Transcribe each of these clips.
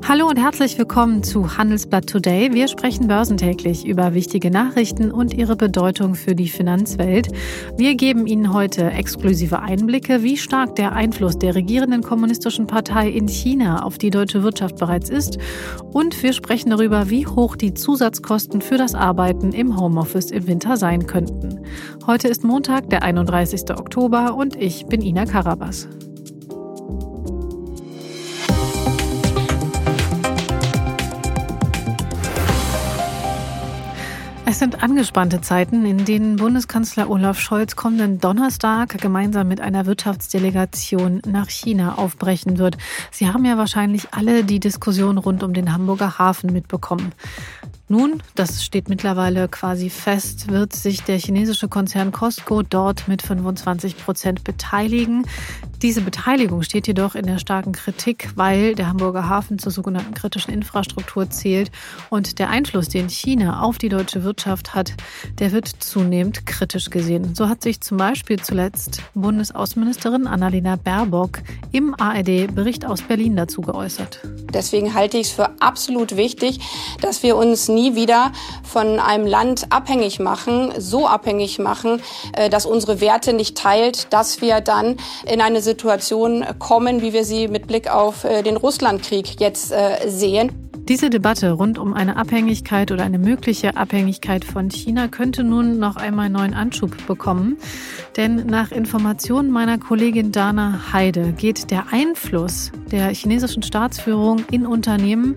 Hallo und herzlich willkommen zu Handelsblatt Today. Wir sprechen börsentäglich über wichtige Nachrichten und ihre Bedeutung für die Finanzwelt. Wir geben Ihnen heute exklusive Einblicke, wie stark der Einfluss der regierenden kommunistischen Partei in China auf die deutsche Wirtschaft bereits ist. Und wir sprechen darüber, wie hoch die Zusatzkosten für das Arbeiten im Homeoffice im Winter sein könnten. Heute ist Montag, der 31. Oktober und ich bin Ina Karabas. Es sind angespannte Zeiten, in denen Bundeskanzler Olaf Scholz kommenden Donnerstag gemeinsam mit einer Wirtschaftsdelegation nach China aufbrechen wird. Sie haben ja wahrscheinlich alle die Diskussion rund um den Hamburger Hafen mitbekommen. Nun, das steht mittlerweile quasi fest, wird sich der chinesische Konzern COSCO dort mit 25% beteiligen. Diese Beteiligung steht jedoch in der starken Kritik, weil der Hamburger Hafen zur sogenannten kritischen Infrastruktur zählt und der Einfluss, den China auf die deutsche Wirtschaft hat, der wird zunehmend kritisch gesehen. So hat sich zum Beispiel zuletzt Bundesaußenministerin Annalena Baerbock im ARD-Bericht aus Berlin dazu geäußert. Deswegen halte ich es für absolut wichtig, dass wir uns nie wieder von einem Land abhängig machen, so abhängig machen, dass unsere Werte nicht teilt, dass wir dann in eine Situation kommen, wie wir sie mit Blick auf den Russlandkrieg jetzt sehen. Diese Debatte rund um eine Abhängigkeit oder eine mögliche Abhängigkeit von China könnte nun noch einmal neuen Anschub bekommen. Denn nach Informationen meiner Kollegin Dana Heide geht der Einfluss der chinesischen Staatsführung in Unternehmen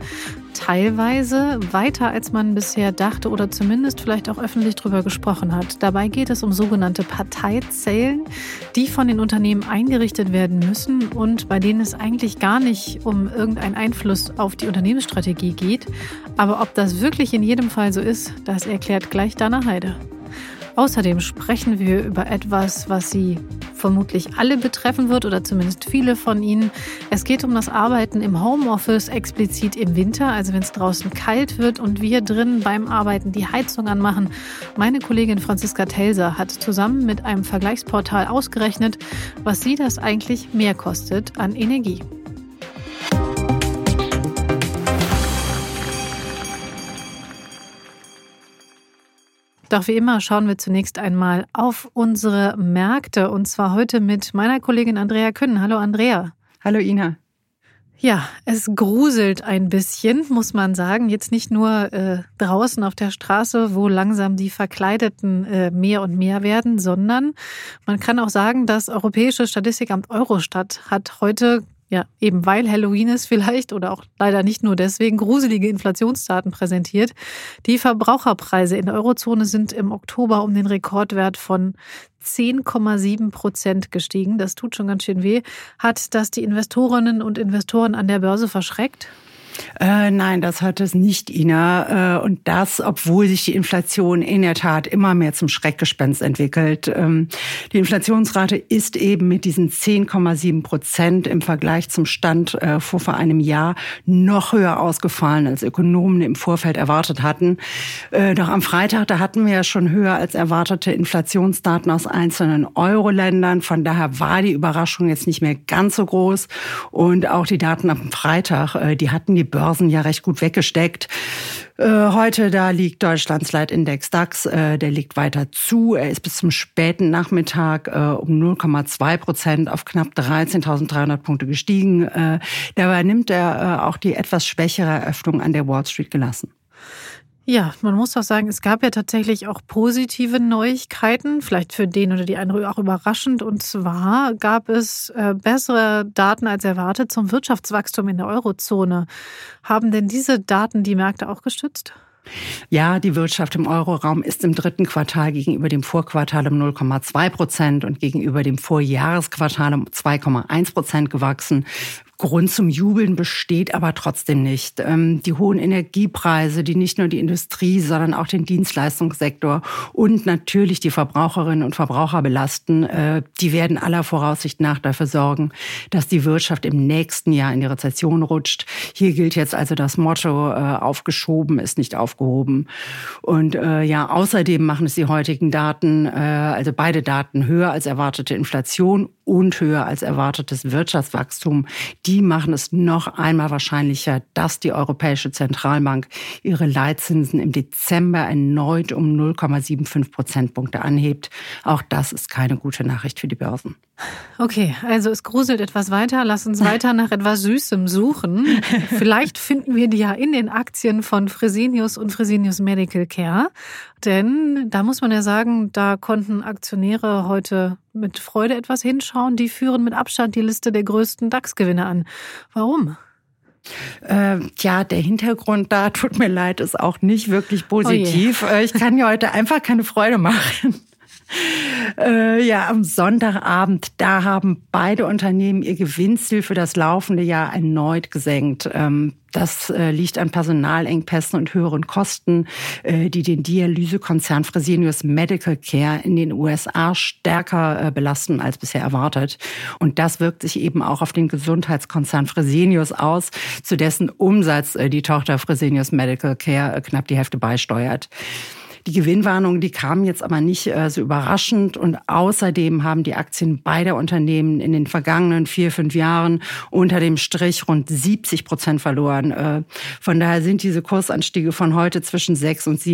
teilweise weiter, als man bisher dachte oder zumindest vielleicht auch öffentlich darüber gesprochen hat. Dabei geht es um sogenannte Parteizellen, die von den Unternehmen eingerichtet werden müssen und bei denen es eigentlich gar nicht um irgendeinen Einfluss auf die Unternehmensstrategie geht. Aber ob das wirklich in jedem Fall so ist, das erklärt gleich Dana Heide. Außerdem sprechen wir über etwas, was Sie vermutlich alle betreffen wird oder zumindest viele von Ihnen. Es geht um das Arbeiten im Homeoffice, explizit im Winter, also wenn es draußen kalt wird und wir drin beim Arbeiten die Heizung anmachen. Meine Kollegin Franziska Telser hat zusammen mit einem Vergleichsportal ausgerechnet, was Sie das eigentlich mehr kostet an Energie. Doch wie immer schauen wir zunächst einmal auf unsere Märkte und zwar heute mit meiner Kollegin Andrea Kühn. Hallo Andrea. Hallo Ina. Ja, es gruselt ein bisschen, muss man sagen. Jetzt nicht nur draußen auf der Straße, wo langsam die Verkleideten mehr und mehr werden, sondern man kann auch sagen, das Europäische Statistikamt Eurostat hat heute, ja, eben weil Halloween ist vielleicht oder auch leider nicht nur deswegen, gruselige Inflationsdaten präsentiert. Die Verbraucherpreise in der Eurozone sind im Oktober um den Rekordwert von 10,7% gestiegen. Das tut schon ganz schön weh. Hat das die Investorinnen und Investoren an der Börse verschreckt? Nein, das hat es nicht, Ina. Und das, obwohl sich die Inflation in der Tat immer mehr zum Schreckgespenst entwickelt. Die Inflationsrate ist eben mit diesen 10,7% im Vergleich zum Stand vor einem Jahr noch höher ausgefallen, als Ökonomen im Vorfeld erwartet hatten. Doch am Freitag, da hatten wir ja schon höher als erwartete Inflationsdaten aus einzelnen Euro-Ländern. Von daher war die Überraschung jetzt nicht mehr ganz so groß. Und auch die Daten am Freitag, die hatten die Börsen ja recht gut weggesteckt. Heute, da liegt Deutschlands Leitindex DAX, der liegt weiter zu. Er ist bis zum späten Nachmittag um 0,2% auf knapp 13.300 Punkte gestiegen. Dabei nimmt er auch die etwas schwächere Eröffnung an der Wall Street gelassen. Ja, man muss doch sagen, es gab ja tatsächlich auch positive Neuigkeiten, vielleicht für den oder die andere auch überraschend. Und zwar gab es bessere Daten als erwartet zum Wirtschaftswachstum in der Eurozone. Haben denn diese Daten die Märkte auch gestützt? Ja, die Wirtschaft im Euroraum ist im dritten Quartal gegenüber dem Vorquartal um 0,2% und gegenüber dem Vorjahresquartal um 2,1% gewachsen. Grund zum Jubeln besteht aber trotzdem nicht. Die hohen Energiepreise, die nicht nur die Industrie, sondern auch den Dienstleistungssektor und natürlich die Verbraucherinnen und Verbraucher belasten, die werden aller Voraussicht nach dafür sorgen, dass die Wirtschaft im nächsten Jahr in die Rezession rutscht. Hier gilt jetzt also das Motto, aufgeschoben ist nicht aufgehoben. Und außerdem machen es die heutigen Daten, also beide Daten, höher als erwartete Inflation und höher als erwartetes Wirtschaftswachstum. die machen es noch einmal wahrscheinlicher, dass die Europäische Zentralbank ihre Leitzinsen im Dezember erneut um 0,75 Prozentpunkte anhebt. Auch das ist keine gute Nachricht für die Börsen. Okay, also es gruselt etwas weiter. Lass uns weiter nach etwas Süßem suchen. Vielleicht finden wir die ja in den Aktien von Fresenius und Fresenius Medical Care. Denn da muss man ja sagen, da konnten Aktionäre heute mit Freude etwas hinschauen. Die führen mit Abstand die Liste der größten DAX-Gewinne an. Warum? Der Hintergrund da, tut mir leid, ist auch nicht wirklich positiv. Ich kann ja heute einfach keine Freude machen. Am Sonntagabend, da haben beide Unternehmen ihr Gewinnziel für das laufende Jahr erneut gesenkt. Das liegt an Personalengpässen und höheren Kosten, die den Dialysekonzern Fresenius Medical Care in den USA stärker belasten als bisher erwartet. Und das wirkt sich eben auch auf den Gesundheitskonzern Fresenius aus, zu dessen Umsatz die Tochter Fresenius Medical Care knapp die Hälfte beisteuert. Die Gewinnwarnungen, die kamen jetzt aber nicht so überraschend und außerdem haben die Aktien beider Unternehmen in den vergangenen 4-5 Jahren unter dem Strich rund 70% verloren. Von daher sind diese Kursanstiege von heute zwischen 6 und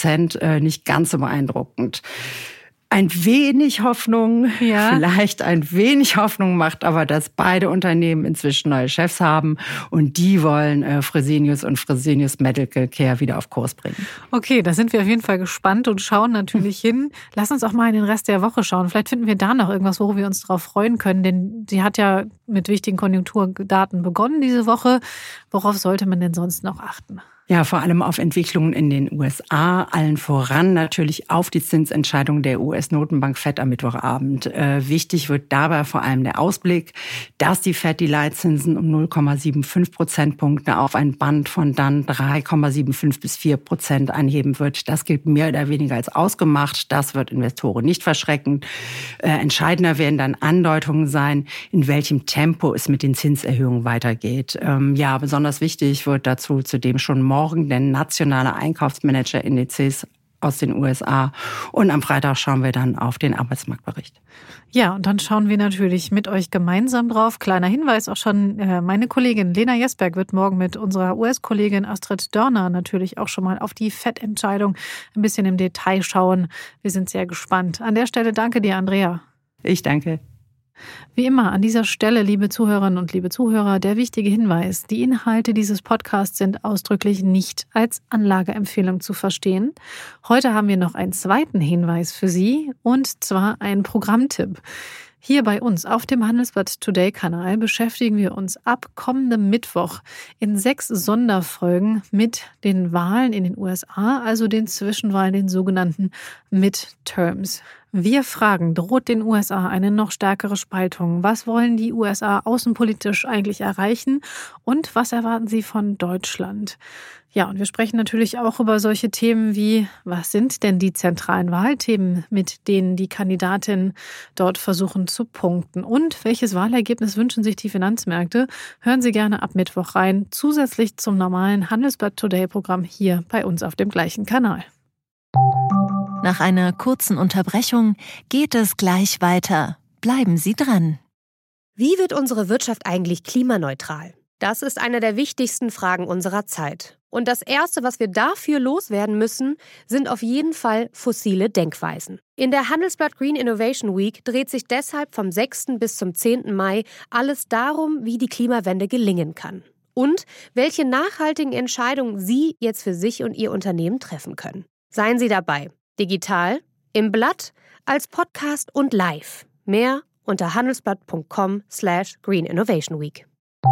7% nicht ganz so beeindruckend. Ein wenig Hoffnung, vielleicht ein wenig Hoffnung macht aber, dass beide Unternehmen inzwischen neue Chefs haben und die wollen Fresenius und Fresenius Medical Care wieder auf Kurs bringen. Okay, da sind wir auf jeden Fall gespannt und schauen natürlich hin. Lass uns auch mal in den Rest der Woche schauen. Vielleicht finden wir da noch irgendwas, worüber wir uns darauf freuen können, denn sie hat ja mit wichtigen Konjunkturdaten begonnen diese Woche. Worauf sollte man denn sonst noch achten? Ja, vor allem auf Entwicklungen in den USA, allen voran natürlich auf die Zinsentscheidung der US-Notenbank FED am Mittwochabend. Wichtig wird dabei vor allem der Ausblick, dass die FED die Leitzinsen um 0,75 Prozentpunkte auf ein Band von dann 3,75 bis 4% anheben wird. Das gilt mehr oder weniger als ausgemacht. Das wird Investoren nicht verschrecken. Entscheidender werden dann Andeutungen sein, in welchem Tempo es mit den Zinserhöhungen weitergeht. Besonders wichtig wird dazu zudem schon morgen der nationale Einkaufsmanager-Indizes aus den USA. Und am Freitag schauen wir dann auf den Arbeitsmarktbericht. Ja, und dann schauen wir natürlich mit euch gemeinsam drauf. Kleiner Hinweis auch schon, meine Kollegin Lena Jesberg wird morgen mit unserer US-Kollegin Astrid Dörner natürlich auch schon mal auf die FED-Entscheidung ein bisschen im Detail schauen. Wir sind sehr gespannt. An der Stelle danke dir, Andrea. Ich danke. Wie immer an dieser Stelle, liebe Zuhörerinnen und liebe Zuhörer, der wichtige Hinweis: Die Inhalte dieses Podcasts sind ausdrücklich nicht als Anlageempfehlung zu verstehen. Heute haben wir noch einen zweiten Hinweis für Sie, und zwar einen Programmtipp. Hier bei uns auf dem Handelsblatt Today-Kanal beschäftigen wir uns ab kommendem Mittwoch in 6 Sonderfolgen mit den Wahlen in den USA, also den Zwischenwahlen, den sogenannten Midterms. Wir fragen, droht den USA eine noch stärkere Spaltung? Was wollen die USA außenpolitisch eigentlich erreichen? Und was erwarten sie von Deutschland? Ja, und wir sprechen natürlich auch über solche Themen wie, was sind denn die zentralen Wahlthemen, mit denen die Kandidatinnen dort versuchen zu punkten? Und welches Wahlergebnis wünschen sich die Finanzmärkte? Hören Sie gerne ab Mittwoch rein, zusätzlich zum normalen Handelsblatt Today-Programm hier bei uns auf dem gleichen Kanal. Nach einer kurzen Unterbrechung geht es gleich weiter. Bleiben Sie dran. Wie wird unsere Wirtschaft eigentlich klimaneutral? Das ist eine der wichtigsten Fragen unserer Zeit. Und das Erste, was wir dafür loswerden müssen, sind auf jeden Fall fossile Denkweisen. In der Handelsblatt Green Innovation Week dreht sich deshalb vom 6. bis zum 10. Mai alles darum, wie die Klimawende gelingen kann. Und welche nachhaltigen Entscheidungen Sie jetzt für sich und Ihr Unternehmen treffen können. Seien Sie dabei. Digital, im Blatt, als Podcast und live. Mehr unter handelsblatt.com/Green Innovation Week.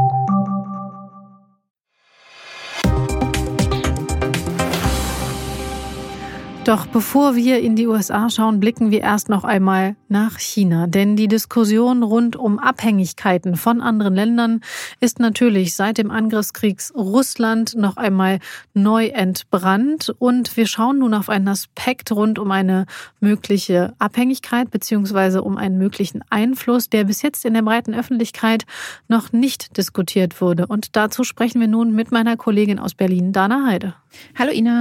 Doch bevor wir in die USA schauen, blicken wir erst noch einmal nach China. Denn die Diskussion rund um Abhängigkeiten von anderen Ländern ist natürlich seit dem Angriffskrieg Russland noch einmal neu entbrannt. Und wir schauen nun auf einen Aspekt rund um eine mögliche Abhängigkeit bzw. um einen möglichen Einfluss, der bis jetzt in der breiten Öffentlichkeit noch nicht diskutiert wurde. Und dazu sprechen wir nun mit meiner Kollegin aus Berlin, Dana Heide. Hallo Ina.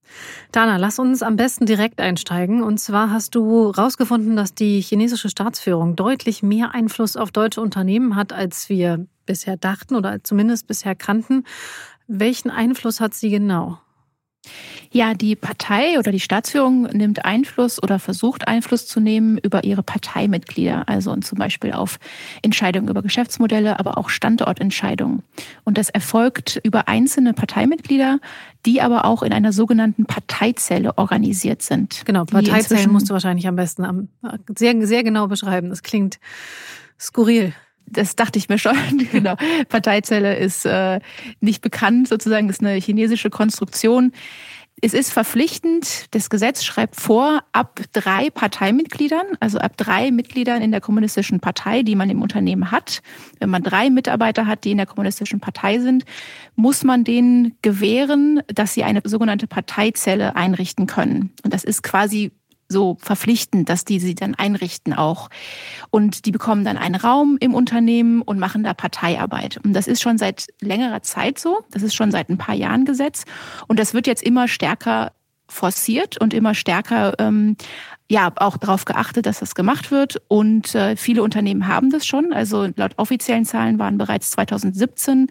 Dana, lass uns am besten direkt einsteigen. Und zwar hast du rausgefunden, dass die chinesische Staatsführung deutlich mehr Einfluss auf deutsche Unternehmen hat, als wir bisher dachten oder zumindest bisher kannten. Welchen Einfluss hat sie genau? Ja, die Partei oder die Staatsführung nimmt Einfluss oder versucht Einfluss zu nehmen über ihre Parteimitglieder, also zum Beispiel auf Entscheidungen über Geschäftsmodelle, aber auch Standortentscheidungen. Und das erfolgt über einzelne Parteimitglieder, die aber auch in einer sogenannten Parteizelle organisiert sind. Genau, Parteizellen musst du wahrscheinlich am besten sehr, sehr genau beschreiben. Das klingt skurril. Das dachte ich mir schon, genau. Parteizelle ist nicht bekannt, sozusagen, das ist eine chinesische Konstruktion. Es ist verpflichtend, das Gesetz schreibt vor, ab 3 Parteimitgliedern, also ab 3 Mitgliedern in der kommunistischen Partei, die man im Unternehmen hat. Wenn man 3 Mitarbeiter hat, die in der kommunistischen Partei sind, muss man denen gewähren, dass sie eine sogenannte Parteizelle einrichten können. Und das ist quasi so verpflichtend, dass die sie dann einrichten auch. Und die bekommen dann einen Raum im Unternehmen und machen da Parteiarbeit. Und das ist schon seit längerer Zeit so. Das ist schon seit ein paar Jahren Gesetz. Und das wird jetzt immer stärker forciert und immer stärker auch darauf geachtet, dass das gemacht wird. Und viele Unternehmen haben das schon. Also laut offiziellen Zahlen waren bereits 2017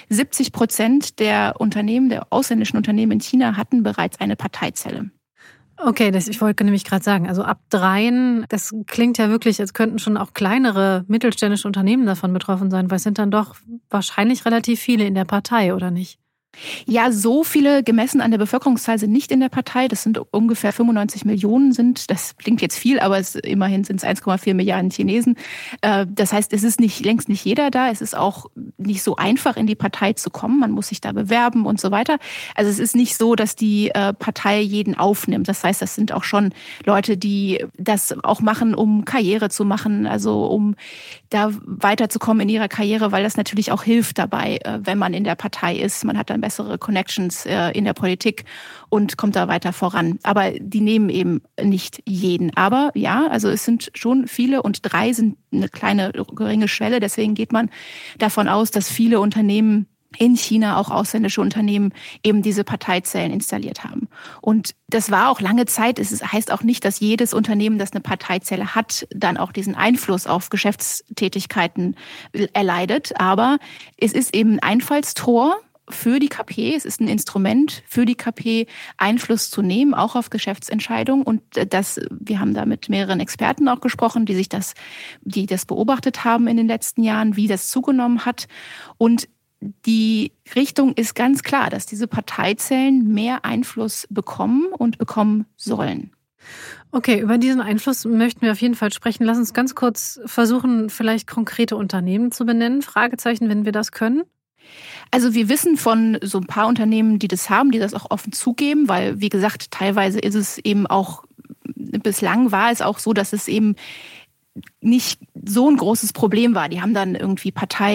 70% der Unternehmen, der ausländischen Unternehmen in China hatten bereits eine Parteizelle. Okay, ich wollte nämlich gerade sagen, also ab 3, das klingt ja wirklich, als könnten schon auch kleinere mittelständische Unternehmen davon betroffen sein, weil es sind dann doch wahrscheinlich relativ viele in der Partei, oder nicht? Ja, so viele gemessen an der Bevölkerungszahl sind nicht in der Partei. Das sind ungefähr 95 Millionen sind. Das klingt jetzt viel, aber immerhin sind es 1,4 Milliarden Chinesen. Das heißt, es ist längst nicht jeder da. Es ist auch nicht so einfach, in die Partei zu kommen. Man muss sich da bewerben und so weiter. Also es ist nicht so, dass die Partei jeden aufnimmt. Das heißt, das sind auch schon Leute, die das auch machen, um Karriere zu machen, also um da weiterzukommen in ihrer Karriere, weil das natürlich auch hilft dabei, wenn man in der Partei ist. Man hat dann bessere Connections in der Politik und kommt da weiter voran. Aber die nehmen eben nicht jeden. Aber ja, also es sind schon viele und 3 sind eine kleine, geringe Schwelle. Deswegen geht man davon aus, dass viele Unternehmen in China, auch ausländische Unternehmen, eben diese Parteizellen installiert haben. Und das war auch lange Zeit. Es heißt auch nicht, dass jedes Unternehmen, das eine Parteizelle hat, dann auch diesen Einfluss auf Geschäftstätigkeiten erleidet. Aber es ist eben ein Einfallstor für die KP, es ist ein Instrument für die KP, Einfluss zu nehmen, auch auf Geschäftsentscheidungen. Und wir haben da mit mehreren Experten auch gesprochen, die das beobachtet haben in den letzten Jahren, wie das zugenommen hat. Und die Richtung ist ganz klar, dass diese Parteizellen mehr Einfluss bekommen und bekommen sollen. Okay, über diesen Einfluss möchten wir auf jeden Fall sprechen. Lass uns ganz kurz versuchen, vielleicht konkrete Unternehmen zu benennen. Fragezeichen, wenn wir das können. Also wir wissen von so ein paar Unternehmen, die das haben, die das auch offen zugeben, weil, wie gesagt, teilweise ist es eben auch, bislang war es auch so, dass es eben nicht so ein großes Problem war. Die haben dann irgendwie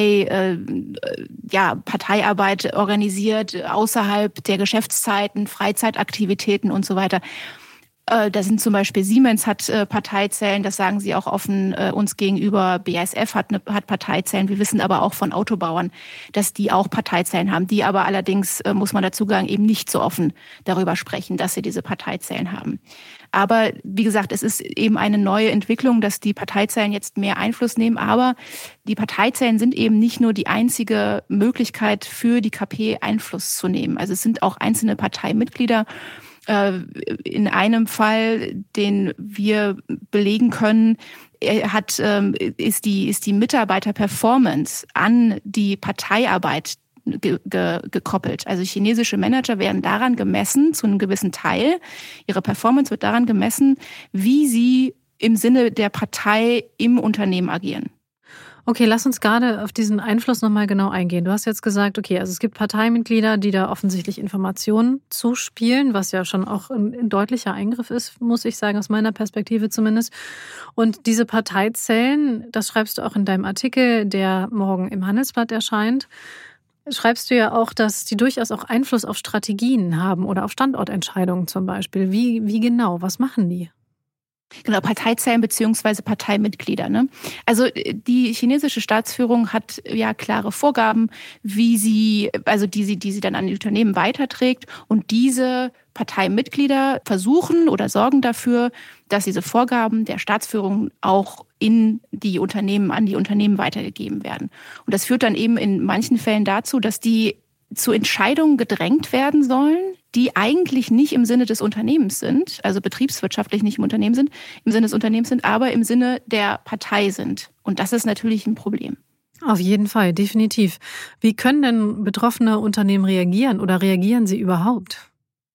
Parteiarbeit organisiert, außerhalb der Geschäftszeiten, Freizeitaktivitäten und so weiter. Da sind zum Beispiel Siemens hat Parteizellen, das sagen sie auch offen uns gegenüber. BASF hat Parteizellen. Wir wissen aber auch von Autobauern, dass die auch Parteizellen haben. Die aber allerdings, muss man dazu sagen, eben nicht so offen darüber sprechen, dass sie diese Parteizellen haben. Aber wie gesagt, es ist eben eine neue Entwicklung, dass die Parteizellen jetzt mehr Einfluss nehmen. Aber die Parteizellen sind eben nicht nur die einzige Möglichkeit für die KP Einfluss zu nehmen. Also es sind auch einzelne Parteimitglieder. In einem Fall, den wir belegen können, ist die Mitarbeiterperformance an die Parteiarbeit gekoppelt. Also chinesische Manager werden daran gemessen, zu einem gewissen Teil. Ihre Performance wird daran gemessen, wie sie im Sinne der Partei im Unternehmen agieren. Okay, lass uns gerade auf diesen Einfluss nochmal genau eingehen. Du hast jetzt gesagt, okay, also es gibt Parteimitglieder, die da offensichtlich Informationen zuspielen, was ja schon auch ein deutlicher Eingriff ist, muss ich sagen, aus meiner Perspektive zumindest. Und diese Parteizellen, das schreibst du auch in deinem Artikel, der morgen im Handelsblatt erscheint, schreibst du ja auch, dass die durchaus auch Einfluss auf Strategien haben oder auf Standortentscheidungen zum Beispiel. Wie genau? Was machen die? Genau, Parteizellen bzw. Parteimitglieder. Ne? Also die chinesische Staatsführung hat ja klare Vorgaben, die sie dann an die Unternehmen weiterträgt. Und diese Parteimitglieder versuchen oder sorgen dafür, dass diese Vorgaben der Staatsführung auch an die Unternehmen weitergegeben werden. Und das führt dann eben in manchen Fällen dazu, dass die zu Entscheidungen gedrängt werden sollen, die eigentlich nicht im Sinne des Unternehmens sind, also betriebswirtschaftlich nicht im Sinne des Unternehmens sind, aber im Sinne der Partei sind. Und das ist natürlich ein Problem. Auf jeden Fall, definitiv. Wie können denn betroffene Unternehmen reagieren oder reagieren sie überhaupt?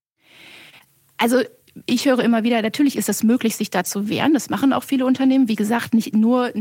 Also ich höre immer wieder, natürlich ist es möglich, sich da zu wehren. Das machen auch viele Unternehmen. Wie gesagt, nicht nur,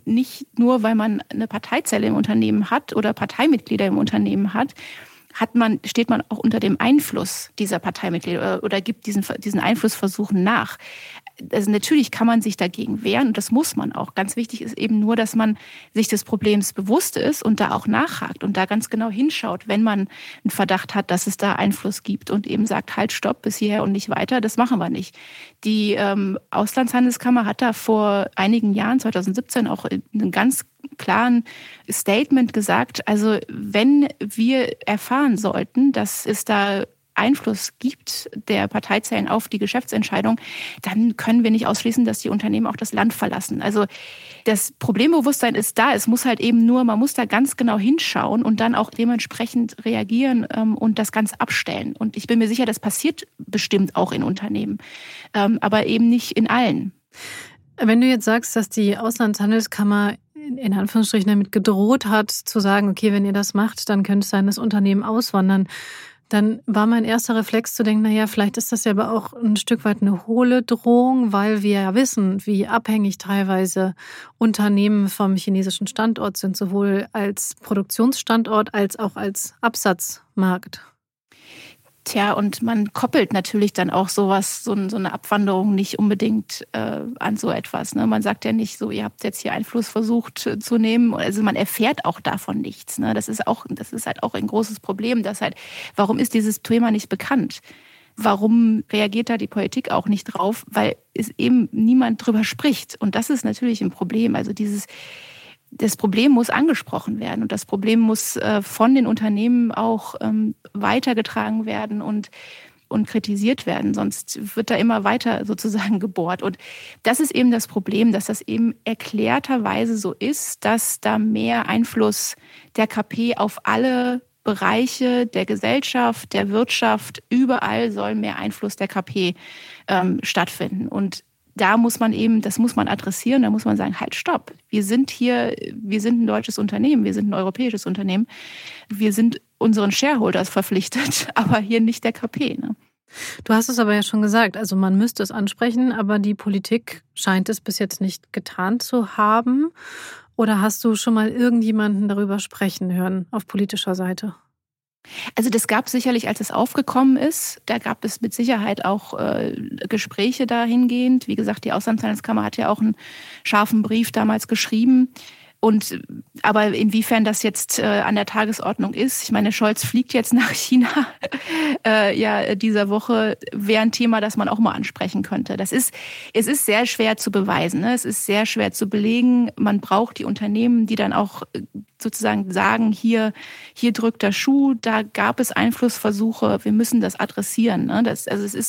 weil man eine Parteizelle im Unternehmen hat oder Parteimitglieder im Unternehmen hat, steht man auch unter dem Einfluss dieser Parteimitglieder oder gibt diesen Einflussversuchen nach. Also natürlich kann man sich dagegen wehren und das muss man auch. Ganz wichtig ist eben nur, dass man sich des Problems bewusst ist und da auch nachhakt und da ganz genau hinschaut, wenn man einen Verdacht hat, dass es da Einfluss gibt und eben sagt, halt, stopp, bis hierher und nicht weiter, das machen wir nicht. Die Auslandshandelskammer hat da vor einigen Jahren, 2017, auch einen ganz klaren Statement gesagt, also wenn wir erfahren sollten, dass es da Einfluss gibt der Parteizellen auf die Geschäftsentscheidung, dann können wir nicht ausschließen, dass die Unternehmen auch das Land verlassen. Also das Problembewusstsein ist da. Es muss halt eben nur, man muss da ganz genau hinschauen und dann auch dementsprechend reagieren und das Ganze abstellen. Und ich bin mir sicher, das passiert bestimmt auch in Unternehmen, aber eben nicht in allen. Wenn du jetzt sagst, dass die Auslandshandelskammer in Anführungsstrichen damit gedroht hat, zu sagen, okay, wenn ihr das macht, dann könnte es sein, dass Unternehmen auswandern, dann war mein erster Reflex zu denken, naja, vielleicht ist das ja aber auch ein Stück weit eine hohle Drohung, weil wir ja wissen, wie abhängig teilweise Unternehmen vom chinesischen Standort sind, sowohl als Produktionsstandort als auch als Absatzmarkt. Tja, und man koppelt natürlich dann auch sowas, so eine Abwanderung nicht unbedingt an so etwas. Ne? Man sagt ja nicht so, ihr habt jetzt hier Einfluss versucht zu nehmen. Also man erfährt auch davon nichts. Ne? Das ist halt auch ein großes Problem, dass halt, warum ist dieses Thema nicht bekannt? Warum reagiert da die Politik auch nicht drauf? Weil es eben niemand drüber spricht. Und das ist natürlich ein Problem. Also das Problem muss angesprochen werden und das Problem muss von den Unternehmen auch weitergetragen werden und kritisiert werden. Sonst wird da immer weiter sozusagen gebohrt. Und das ist eben das Problem, dass das eben erklärterweise so ist, dass da mehr Einfluss der KP auf alle Bereiche der Gesellschaft, der Wirtschaft, überall soll mehr Einfluss der KP stattfinden. Und da muss man eben, das muss man adressieren, da muss man sagen, halt, stopp. Wir sind ein deutsches Unternehmen, wir sind ein europäisches Unternehmen, wir sind unseren Shareholders verpflichtet, aber hier nicht der KP. Ne? Du hast es aber ja schon gesagt, also man müsste es ansprechen, aber die Politik scheint es bis jetzt nicht getan zu haben. Oder hast du schon mal irgendjemanden darüber sprechen hören auf politischer Seite? Also das gab es sicherlich, als es aufgekommen ist. Da gab es mit Sicherheit auch Gespräche dahingehend. Wie gesagt, die Auslandshandelskammer hat ja auch einen scharfen Brief damals geschrieben. Aber inwiefern das jetzt an der Tagesordnung ist, ich meine, Scholz fliegt jetzt nach China dieser Woche, wäre ein Thema, das man auch mal ansprechen könnte. Es ist sehr schwer zu beweisen, ne? Es ist sehr schwer zu belegen. Man braucht die Unternehmen, die dann auch sozusagen sagen, hier drückt der Schuh, da gab es Einflussversuche, wir müssen das adressieren. Ne? Das ist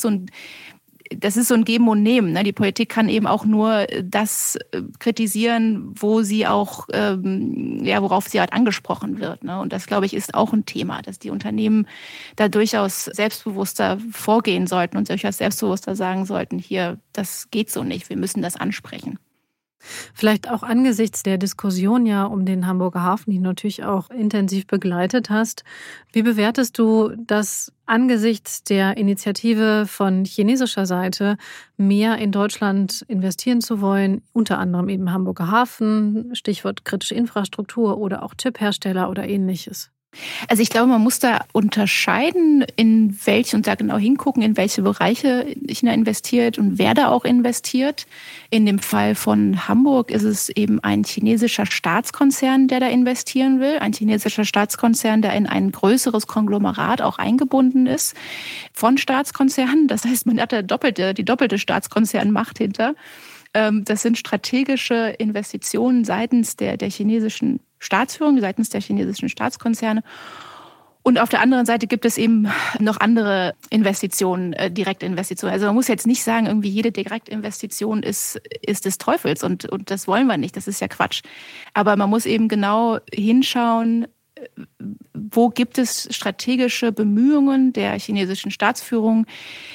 so ein Geben und Nehmen. Ne? Die Politik kann eben auch nur das kritisieren, wo sie auch, worauf sie halt angesprochen wird. Ne? Und das, glaube ich, ist auch ein Thema, dass die Unternehmen da durchaus selbstbewusster vorgehen sollten und durchaus selbstbewusster sagen sollten, hier, das geht so nicht, wir müssen das ansprechen. Vielleicht auch angesichts der Diskussion ja um den Hamburger Hafen, die du natürlich auch intensiv begleitet hast. Wie bewertest du, dass angesichts der Initiative von chinesischer Seite mehr in Deutschland investieren zu wollen, unter anderem eben Hamburger Hafen, Stichwort kritische Infrastruktur oder auch Chiphersteller oder ähnliches? Also ich glaube, man muss da unterscheiden, in welche, und da genau hingucken, in welche Bereiche China investiert und wer da auch investiert. In dem Fall von Hamburg ist es eben ein chinesischer Staatskonzern, der da investieren will. Ein chinesischer Staatskonzern, der in ein größeres Konglomerat auch eingebunden ist von Staatskonzernen. Das heißt, man hat da die doppelte Staatskonzernmacht hinter. Das sind strategische Investitionen seitens der chinesischen Staatsführung, seitens der chinesischen Staatskonzerne. Und auf der anderen Seite gibt es eben noch andere Investitionen, Direktinvestitionen. Also man muss jetzt nicht sagen, irgendwie jede Direktinvestition ist des Teufels und das wollen wir nicht. Das ist ja Quatsch. Aber man muss eben genau hinschauen, wo gibt es strategische Bemühungen der chinesischen Staatsführung,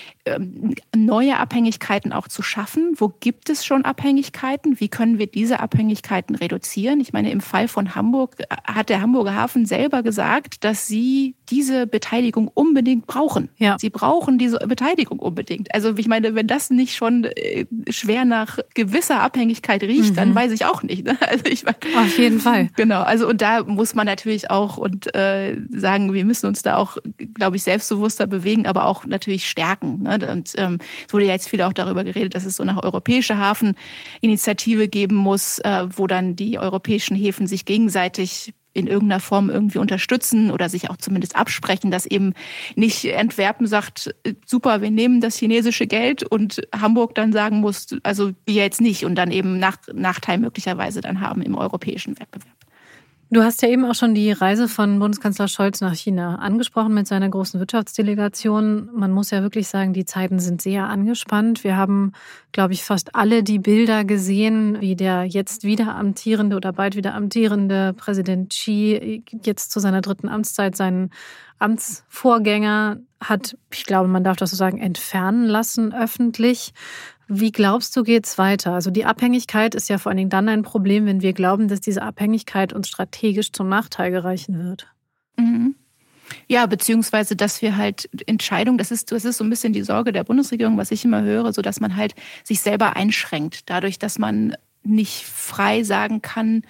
neue Abhängigkeiten auch zu schaffen. Wo gibt es schon Abhängigkeiten? Wie können wir diese Abhängigkeiten reduzieren? Ich meine, im Fall von Hamburg hat der Hamburger Hafen selber gesagt, dass sie diese Beteiligung unbedingt brauchen. Ja. Sie brauchen diese Beteiligung unbedingt. Also ich meine, wenn das nicht schon schwer nach gewisser Abhängigkeit riecht, dann weiß ich auch nicht. Ne? Also ich meine, auf jeden Fall. Genau. Also und da muss man natürlich auch sagen, wir müssen uns da auch, glaube ich, selbstbewusster bewegen, aber auch natürlich stärken. Ne? Und es wurde ja jetzt viel auch darüber geredet, dass es so eine europäische Hafeninitiative geben muss, wo dann die europäischen Häfen sich gegenseitig in irgendeiner Form irgendwie unterstützen oder sich auch zumindest absprechen, dass eben nicht Antwerpen sagt, super, wir nehmen das chinesische Geld und Hamburg dann sagen muss, also wir jetzt nicht und dann eben Nachteil möglicherweise dann haben im europäischen Wettbewerb. Du hast ja eben auch schon die Reise von Bundeskanzler Scholz nach China angesprochen mit seiner großen Wirtschaftsdelegation. Man muss ja wirklich sagen, die Zeiten sind sehr angespannt. Wir haben, glaube ich, fast alle die Bilder gesehen, wie der jetzt wieder amtierende oder bald wieder amtierende Präsident Xi jetzt zu seiner 3. Amtszeit seinen Amtsvorgänger hat, ich glaube, man darf das so sagen, entfernen lassen öffentlich. Wie glaubst du, geht's weiter? Also die Abhängigkeit ist ja vor allen Dingen dann ein Problem, wenn wir glauben, dass diese Abhängigkeit uns strategisch zum Nachteil gereichen wird. Mhm. Ja, beziehungsweise, dass wir halt Entscheidungen, das ist so ein bisschen die Sorge der Bundesregierung, was ich immer höre, so dass man halt sich selber einschränkt, dadurch, dass man nicht frei sagen kann,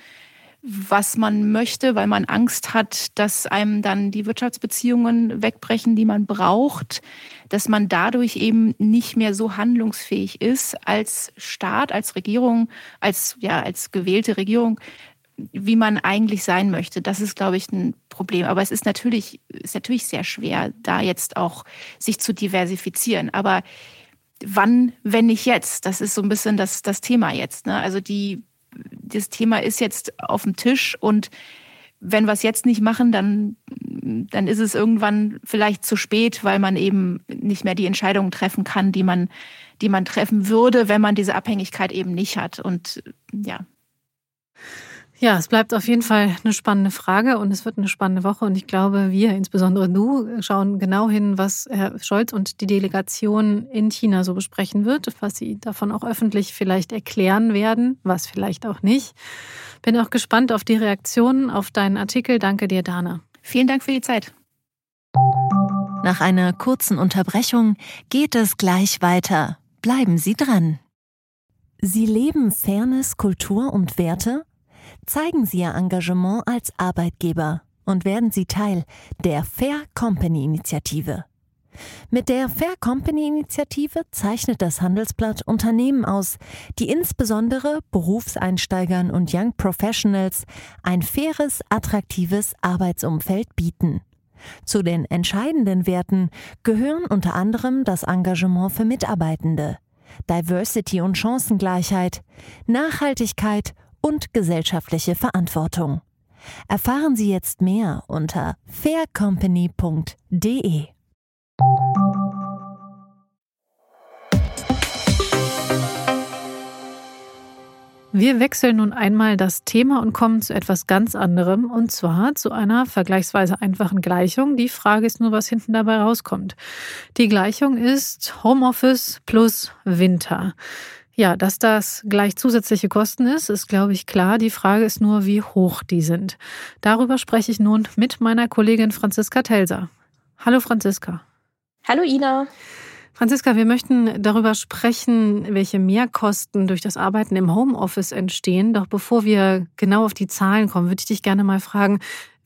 was man möchte, weil man Angst hat, dass einem dann die Wirtschaftsbeziehungen wegbrechen, die man braucht, dass man dadurch eben nicht mehr so handlungsfähig ist als Staat, als Regierung, als gewählte Regierung, wie man eigentlich sein möchte. Das ist, glaube ich, ein Problem. Aber es ist natürlich sehr schwer, da jetzt auch sich zu diversifizieren. Aber wann, wenn nicht jetzt? Das ist so ein bisschen das Thema jetzt. Ne? Also das Thema ist jetzt auf dem Tisch und wenn wir es jetzt nicht machen, dann ist es irgendwann vielleicht zu spät, weil man eben nicht mehr die Entscheidungen treffen kann, die man treffen würde, wenn man diese Abhängigkeit eben nicht hat. Und ja. Ja, es bleibt auf jeden Fall eine spannende Frage und es wird eine spannende Woche. Und ich glaube, wir, insbesondere du, schauen genau hin, was Herr Scholz und die Delegation in China so besprechen wird, was sie davon auch öffentlich vielleicht erklären werden, was vielleicht auch nicht. Bin auch gespannt auf die Reaktionen auf deinen Artikel. Danke dir, Dana. Vielen Dank für die Zeit. Nach einer kurzen Unterbrechung geht es gleich weiter. Bleiben Sie dran. Sie leben Fairness, Kultur und Werte? Zeigen Sie Ihr Engagement als Arbeitgeber und werden Sie Teil der Fair Company Initiative. Mit der Fair Company Initiative zeichnet das Handelsblatt Unternehmen aus, die insbesondere Berufseinsteigern und Young Professionals ein faires, attraktives Arbeitsumfeld bieten. Zu den entscheidenden Werten gehören unter anderem das Engagement für Mitarbeitende, Diversity und Chancengleichheit, Nachhaltigkeit und gesellschaftliche Verantwortung. Erfahren Sie jetzt mehr unter faircompany.de. Wir wechseln nun einmal das Thema und kommen zu etwas ganz anderem, und zwar zu einer vergleichsweise einfachen Gleichung. Die Frage ist nur, was hinten dabei rauskommt. Die Gleichung ist Homeoffice plus Winter. Ja, dass das gleich zusätzliche Kosten ist glaube ich, klar. Die Frage ist nur, wie hoch die sind. Darüber spreche ich nun mit meiner Kollegin Franziska Telser. Hallo Franziska. Hallo Ina. Franziska, wir möchten darüber sprechen, welche Mehrkosten durch das Arbeiten im Homeoffice entstehen. Doch bevor wir genau auf die Zahlen kommen, würde ich dich gerne mal fragen,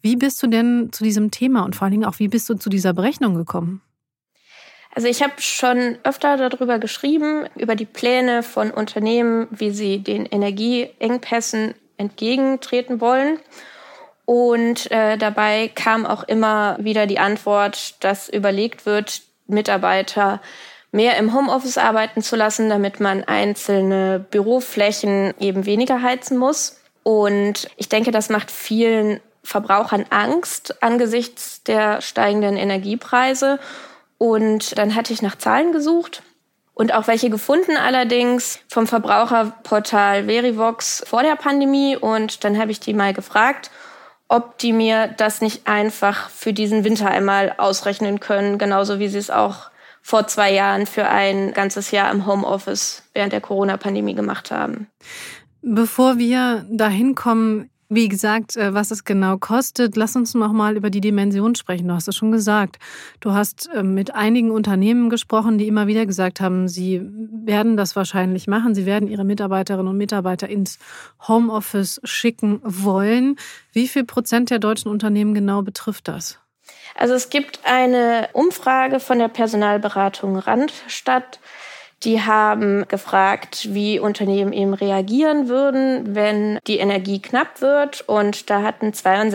Wie bist du denn zu diesem Thema und vor allen Dingen auch, wie bist du zu dieser Berechnung gekommen? Also ich habe schon öfter darüber geschrieben, über die Pläne von Unternehmen, wie sie den Energieengpässen entgegentreten wollen. Und dabei kam auch immer wieder die Antwort, dass überlegt wird, Mitarbeiter mehr im Homeoffice arbeiten zu lassen, damit man einzelne Büroflächen eben weniger heizen muss. Und ich denke, das macht vielen Verbrauchern Angst angesichts der steigenden Energiepreise. Und dann hatte ich nach Zahlen gesucht und auch welche gefunden, allerdings vom Verbraucherportal Verivox vor der Pandemie. Und dann habe ich die mal gefragt, ob die mir das nicht einfach für diesen Winter einmal ausrechnen können, genauso wie sie es auch vor 2 Jahren für ein ganzes Jahr im Homeoffice während der Corona-Pandemie gemacht haben. Bevor wir dahin kommen, wie gesagt, was es genau kostet, lass uns noch mal über die Dimension sprechen. Du hast es schon gesagt. Du hast mit einigen Unternehmen gesprochen, die immer wieder gesagt haben, sie werden das wahrscheinlich machen. Sie werden ihre Mitarbeiterinnen und Mitarbeiter ins Homeoffice schicken wollen. Wie viel Prozent der deutschen Unternehmen genau betrifft das? Also es gibt eine Umfrage von der Personalberatung Randstadt. Die haben gefragt, wie Unternehmen eben reagieren würden, wenn die Energie knapp wird. Und da hatten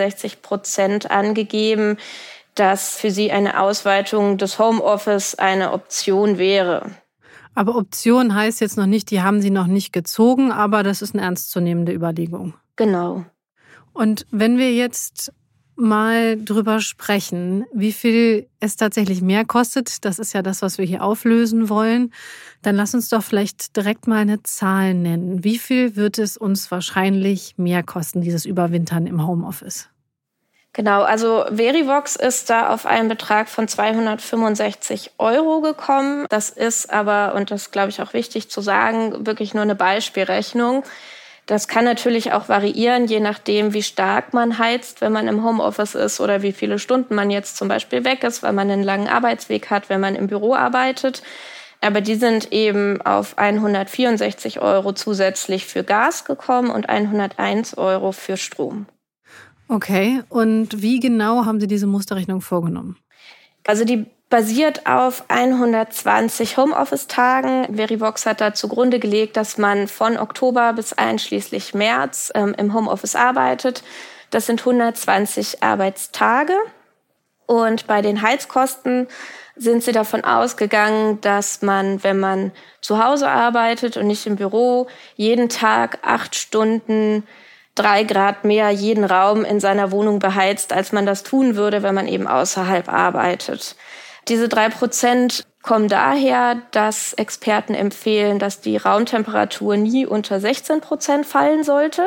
62% angegeben, dass für sie eine Ausweitung des Homeoffice eine Option wäre. Aber Option heißt jetzt noch nicht, die haben sie noch nicht gezogen, aber das ist eine ernstzunehmende Überlegung. Genau. Und wenn wir jetzt mal drüber sprechen, wie viel es tatsächlich mehr kostet, das ist ja das, was wir hier auflösen wollen, dann lass uns doch vielleicht direkt mal eine Zahl nennen. Wie viel wird es uns wahrscheinlich mehr kosten, dieses Überwintern im Homeoffice? Genau, also Verivox ist da auf einen Betrag von 265 € gekommen. Das ist aber, und das glaube ich auch wichtig zu sagen, wirklich nur eine Beispielrechnung. Das kann natürlich auch variieren, je nachdem, wie stark man heizt, wenn man im Homeoffice ist oder wie viele Stunden man jetzt zum Beispiel weg ist, weil man einen langen Arbeitsweg hat, wenn man im Büro arbeitet. Aber die sind eben auf 164 € zusätzlich für Gas gekommen und 101 € für Strom. Okay, und wie genau haben Sie diese Musterrechnung vorgenommen? Also die basiert auf 120 Homeoffice-Tagen. Verivox hat da zugrunde gelegt, dass man von Oktober bis einschließlich März im Homeoffice arbeitet. Das sind 120 Arbeitstage. Und bei den Heizkosten sind sie davon ausgegangen, dass man, wenn man zu Hause arbeitet und nicht im Büro, jeden Tag 8 Stunden 3 Grad mehr jeden Raum in seiner Wohnung beheizt, als man das tun würde, wenn man eben außerhalb arbeitet. Diese 3% kommen daher, dass Experten empfehlen, dass die Raumtemperatur nie unter 16% fallen sollte.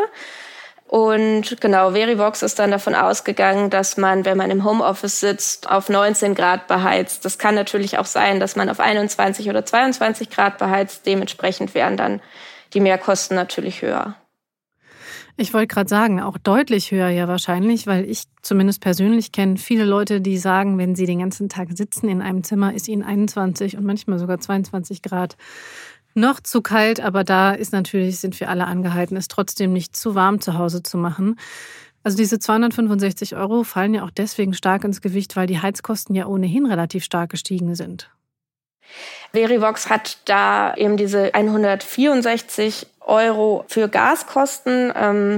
Und genau, Verivox ist dann davon ausgegangen, dass man, wenn man im Homeoffice sitzt, auf 19 Grad beheizt. Das kann natürlich auch sein, dass man auf 21 oder 22 Grad beheizt. Dementsprechend wären dann die Mehrkosten natürlich höher. Ich wollte gerade sagen, auch deutlich höher ja wahrscheinlich, weil ich zumindest persönlich kenne viele Leute, die sagen, wenn sie den ganzen Tag sitzen in einem Zimmer, ist ihnen 21 und manchmal sogar 22 Grad noch zu kalt. Aber da sind wir alle angehalten, es trotzdem nicht zu warm zu Hause zu machen. Also diese 265 € fallen ja auch deswegen stark ins Gewicht, weil die Heizkosten ja ohnehin relativ stark gestiegen sind. Verivox hat da eben diese 164 € für Gaskosten,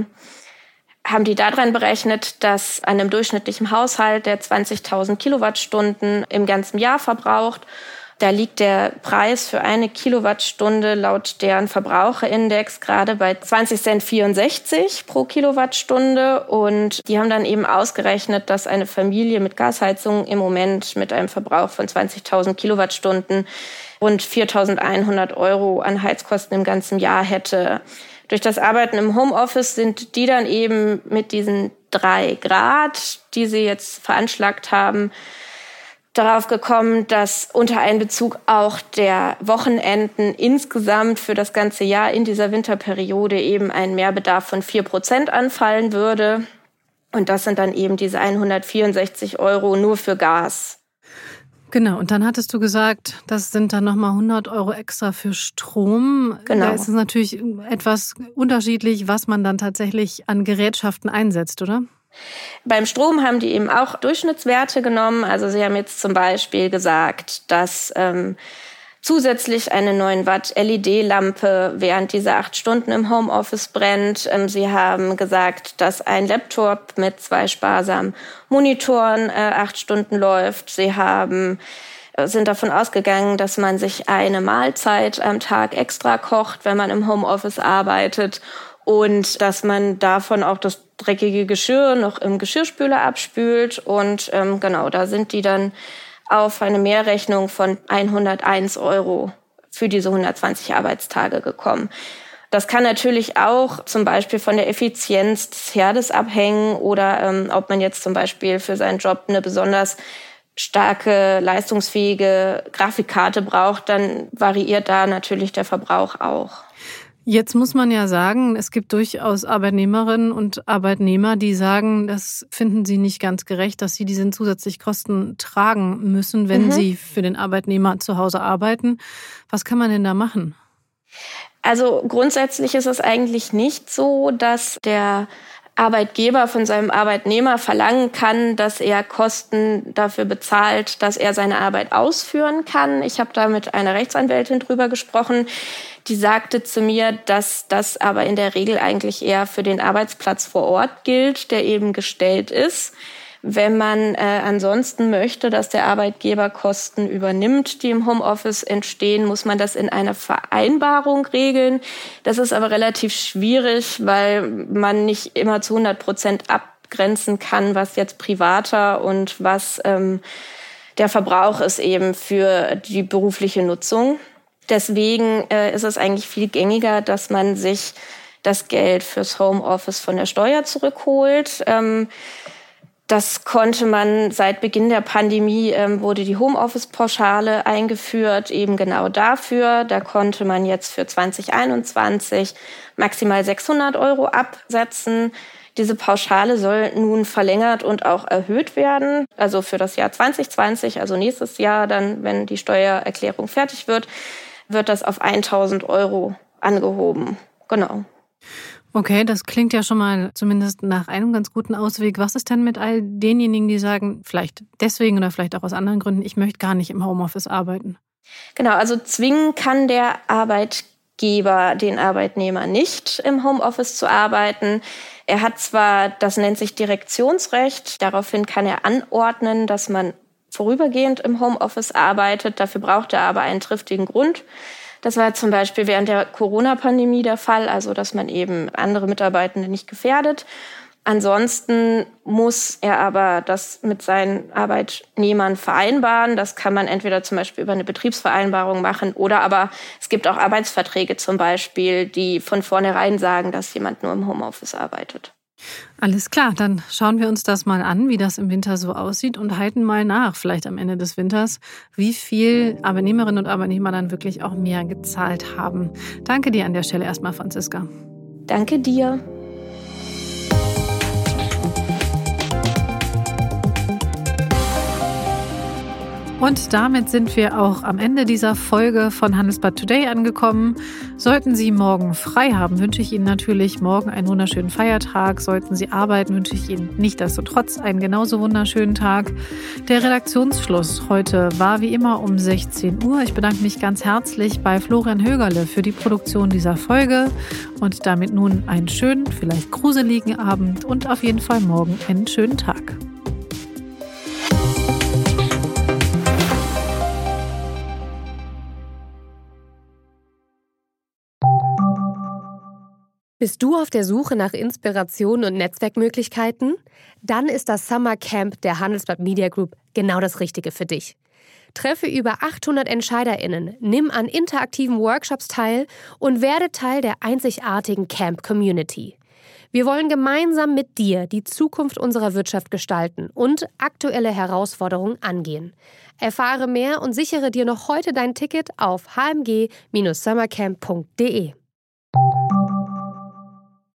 haben die daran berechnet, dass an einem durchschnittlichen Haushalt, der 20.000 Kilowattstunden im ganzen Jahr verbraucht, da liegt der Preis für eine Kilowattstunde laut deren Verbraucherindex gerade bei 20,64 Cent pro Kilowattstunde. Und die haben dann eben ausgerechnet, dass eine Familie mit Gasheizung im Moment mit einem Verbrauch von 20.000 Kilowattstunden rund 4.100 € an Heizkosten im ganzen Jahr hätte. Durch das Arbeiten im Homeoffice sind die dann eben mit diesen 3 Grad, die sie jetzt veranschlagt haben, darauf gekommen, dass unter Einbezug auch der Wochenenden insgesamt für das ganze Jahr in dieser Winterperiode eben ein Mehrbedarf von 4% anfallen würde. Und das sind dann eben diese 164 € nur für Gas. Genau, und dann hattest du gesagt, das sind dann nochmal 100 € extra für Strom. Genau. Da ist es natürlich etwas unterschiedlich, was man dann tatsächlich an Gerätschaften einsetzt, oder? Beim Strom haben die eben auch Durchschnittswerte genommen. Also sie haben jetzt zum Beispiel gesagt, dass zusätzlich eine 9 Watt LED-Lampe während dieser 8 Stunden im Homeoffice brennt. Sie haben gesagt, dass ein Laptop mit 2 sparsamen Monitoren 8 Stunden läuft. Sie sind davon ausgegangen, dass man sich eine Mahlzeit am Tag extra kocht, wenn man im Homeoffice arbeitet. Und dass man davon auch das dreckige Geschirr noch im Geschirrspüler abspült. Und genau, da sind die dann auf eine Mehrrechnung von 101 € für diese 120 Arbeitstage gekommen. Das kann natürlich auch zum Beispiel von der Effizienz des Herdes abhängen oder ob man jetzt zum Beispiel für seinen Job eine besonders starke, leistungsfähige Grafikkarte braucht, dann variiert da natürlich der Verbrauch auch. Jetzt muss man ja sagen, es gibt durchaus Arbeitnehmerinnen und Arbeitnehmer, die sagen, das finden sie nicht ganz gerecht, dass sie diese zusätzlichen Kosten tragen müssen, wenn sie für den Arbeitnehmer zu Hause arbeiten. Was kann man denn da machen? Also grundsätzlich ist es eigentlich nicht so, dass der Arbeitgeber von seinem Arbeitnehmer verlangen kann, dass er Kosten dafür bezahlt, dass er seine Arbeit ausführen kann. Ich habe da mit einer Rechtsanwältin drüber gesprochen, die sagte zu mir, dass das aber in der Regel eigentlich eher für den Arbeitsplatz vor Ort gilt, der eben gestellt ist. Wenn man ansonsten möchte, dass der Arbeitgeber Kosten übernimmt, die im Homeoffice entstehen, muss man das in einer Vereinbarung regeln. Das ist aber relativ schwierig, weil man nicht immer zu 100% abgrenzen kann, was jetzt privater und was der Verbrauch ist eben für die berufliche Nutzung. Deswegen ist es eigentlich viel gängiger, dass man sich das Geld fürs Homeoffice von der Steuer zurückholt. Das konnte man seit Beginn der Pandemie, wurde die Homeoffice-Pauschale eingeführt, eben genau dafür. Da konnte man jetzt für 2021 maximal 600 € absetzen. Diese Pauschale soll nun verlängert und auch erhöht werden. Also für das Jahr 2020, also nächstes Jahr dann, wenn die Steuererklärung fertig wird, wird das auf 1.000 € angehoben. Genau. Okay, das klingt ja schon mal zumindest nach einem ganz guten Ausweg. Was ist denn mit all denjenigen, die sagen, vielleicht deswegen oder vielleicht auch aus anderen Gründen, ich möchte gar nicht im Homeoffice arbeiten? Genau, also zwingen kann der Arbeitgeber den Arbeitnehmer nicht, im Homeoffice zu arbeiten. Er hat zwar, das nennt sich Direktionsrecht, daraufhin kann er anordnen, dass man vorübergehend im Homeoffice arbeitet. Dafür braucht er aber einen triftigen Grund. Das war zum Beispiel während der Corona-Pandemie der Fall, also dass man eben andere Mitarbeitende nicht gefährdet. Ansonsten muss er aber das mit seinen Arbeitnehmern vereinbaren. Das kann man entweder zum Beispiel über eine Betriebsvereinbarung machen oder aber es gibt auch Arbeitsverträge zum Beispiel, die von vornherein sagen, dass jemand nur im Homeoffice arbeitet. Alles klar, dann schauen wir uns das mal an, wie das im Winter so aussieht und halten mal nach, vielleicht am Ende des Winters, wie viel Arbeitnehmerinnen und Arbeitnehmer dann wirklich auch mehr gezahlt haben. Danke dir an der Stelle erstmal, Franziska. Danke dir. Und damit sind wir auch am Ende dieser Folge von Handelsblatt Today angekommen. Sollten Sie morgen frei haben, wünsche ich Ihnen natürlich morgen einen wunderschönen Feiertag. Sollten Sie arbeiten, wünsche ich Ihnen nichtsdestotrotz einen genauso wunderschönen Tag. Der Redaktionsschluss heute war wie immer um 16 Uhr. Ich bedanke mich ganz herzlich bei Florian Högerle für die Produktion dieser Folge und damit nun einen schönen, vielleicht gruseligen Abend und auf jeden Fall morgen einen schönen Tag. Bist du auf der Suche nach Inspiration und Netzwerkmöglichkeiten? Dann ist das Summer Camp der Handelsblatt Media Group genau das Richtige für dich. Treffe über 800 EntscheiderInnen, nimm an interaktiven Workshops teil und werde Teil der einzigartigen Camp-Community. Wir wollen gemeinsam mit dir die Zukunft unserer Wirtschaft gestalten und aktuelle Herausforderungen angehen. Erfahre mehr und sichere dir noch heute dein Ticket auf hmg-summercamp.de.